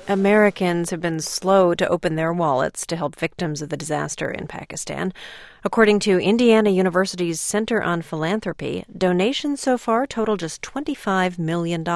Americans have been slow to open their wallets to help victims of the disaster in Pakistan. According to Indiana University's Center on Philanthropy, donations so far total just $25 million.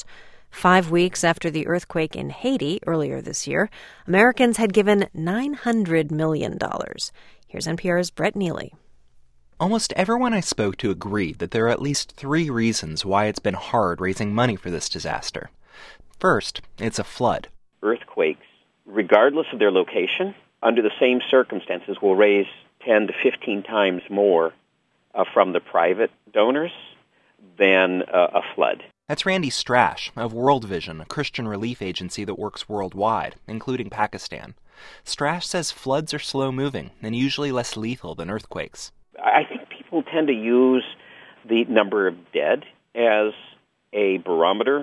5 weeks after the earthquake in Haiti earlier this year, Americans had given $900 million. Here's NPR's Brett Neely. Almost everyone I spoke to agreed that there are at least 3 reasons why it's been hard raising money for this disaster. First, it's a flood. Earthquakes, regardless of their location, under the same circumstances, will raise 10 to 15 times more from the private donors than a flood. That's Randy Strash of World Vision, a Christian relief agency that works worldwide, including Pakistan. Strash says floods are slow-moving and usually less lethal than earthquakes. I think people tend to use the number of dead as a barometer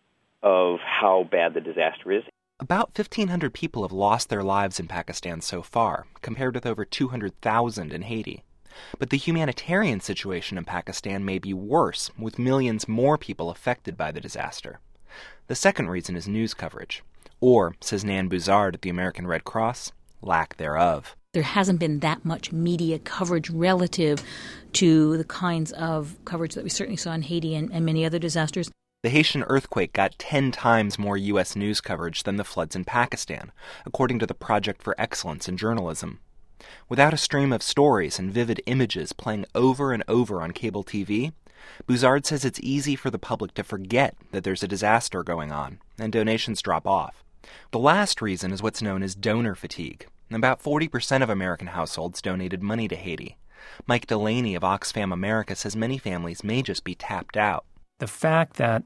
of how bad the disaster is. About 1,500 people have lost their lives in Pakistan so far, compared with over 200,000 in Haiti. But the humanitarian situation in Pakistan may be worse, with millions more people affected by the disaster. The second reason is news coverage, or, says Nan Buzard at the American Red Cross, lack thereof. There hasn't been that much media coverage relative to the kinds of coverage that we certainly saw in Haiti and many other disasters. The Haitian earthquake got 10 times more U.S. news coverage than the floods in Pakistan, according to the Project for Excellence in Journalism. Without a stream of stories and vivid images playing over and over on cable TV, Buzard says it's easy for the public to forget that there's a disaster going on, and donations drop off. The last reason is what's known as donor fatigue. About 40% of American households donated money to Haiti. Mike Delaney of Oxfam America says many families may just be tapped out. The fact that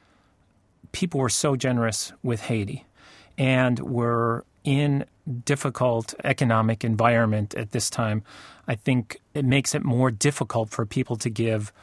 people were so generous with Haiti and were in difficult economic environment at this time, I think it makes it more difficult for people to give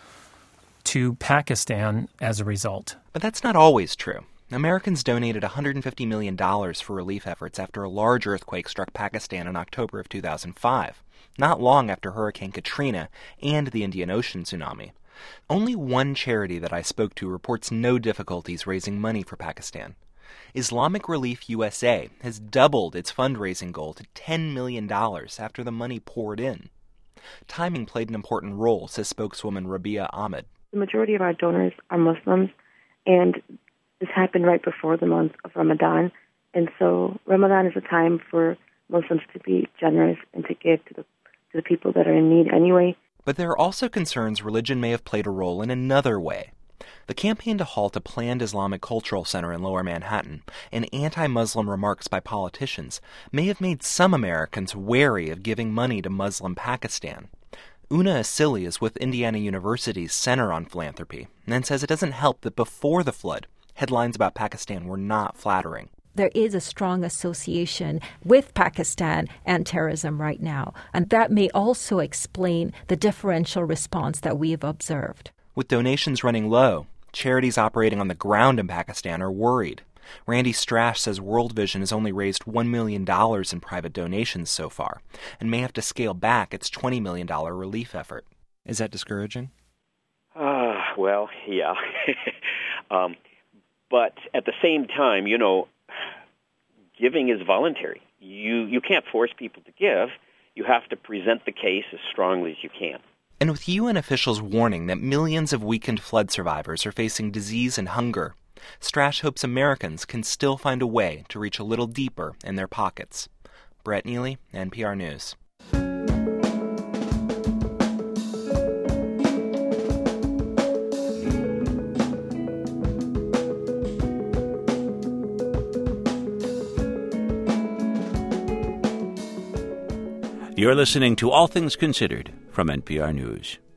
to Pakistan as a result. But that's not always true. Americans donated $150 million for relief efforts after a large earthquake struck Pakistan in October of 2005, not long after Hurricane Katrina and the Indian Ocean tsunami. Only one charity that I spoke to reports no difficulties raising money for Pakistan. Islamic Relief USA has doubled its fundraising goal to $10 million after the money poured in. Timing played an important role, says spokeswoman Rabia Ahmed. The majority of our donors are Muslims, and this happened right before the month of Ramadan. And so Ramadan is a time for Muslims to be generous and to give to the people that are in need anyway. But there are also concerns religion may have played a role in another way. The campaign to halt a planned Islamic cultural center in Lower Manhattan and anti-Muslim remarks by politicians may have made some Americans wary of giving money to Muslim Pakistan. Una Asili is with Indiana University's Center on Philanthropy and says it doesn't help that before the flood, headlines about Pakistan were not flattering. There is a strong association with Pakistan and terrorism right now, and that may also explain the differential response that we have observed. With donations running low, charities operating on the ground in Pakistan are worried. Randy Strash says World Vision has only raised $1 million in private donations so far, and may have to scale back its $20 million relief effort. Is that discouraging? Well, yeah. But at the same time, giving is voluntary. You can't force people to give. You have to present the case as strongly as you can. And with UN officials warning that millions of weakened flood survivors are facing disease and hunger, Strash hopes Americans can still find a way to reach a little deeper in their pockets. Brett Neely, NPR News. You're listening to All Things Considered from NPR News.